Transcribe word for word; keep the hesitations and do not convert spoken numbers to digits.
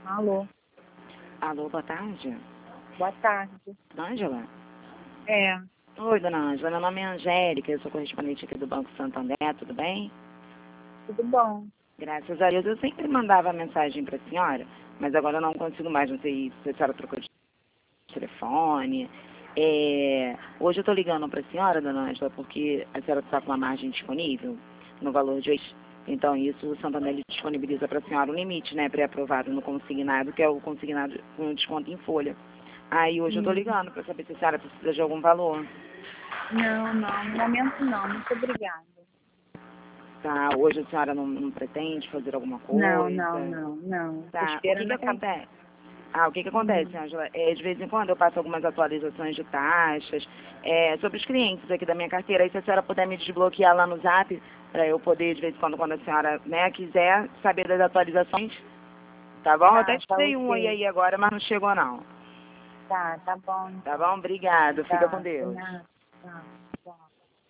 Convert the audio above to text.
Alô, Alô, boa tarde. boa tarde. Ângela? É, Oi, dona Ângela. Meu nome é Angélica, eu sou correspondente aqui do Banco Santander, tudo bem? tudo bom. Graças a Deus, eu sempre mandava mensagem para a senhora, mas agora eu não consigo mais, não sei se a senhora trocou de telefone. É, hoje eu estou ligando para a senhora, dona Ângela, porque a senhora está com uma margem disponível no valor de oito. Então, isso o Santander ele disponibiliza para a senhora um limite, né, pré-aprovado no consignado, que é o consignado com desconto em folha. Aí hoje eu estou Hum, ligando para saber se a senhora precisa de algum valor. Não, não, no momento não, muito obrigada. Tá, hoje a senhora não, não pretende fazer alguma Não, coisa? não, não, não. Tô Tá, o que que esperando a casa. acontece? Ah, o que que acontece, Hum, Ângela? É, de vez em quando eu passo algumas atualizações de taxas é, sobre os clientes aqui da minha carteira. Aí se a senhora puder me desbloquear lá no Zap, para eu poder, de vez em quando, quando a senhora né, quiser saber das atualizações, tá bom? Eu até tá, te tá dei um oi ok. aí agora, mas não chegou não. Tá, tá bom Tá então. bom? Obrigado. Fica com Tá, de Deus. nada. Tá.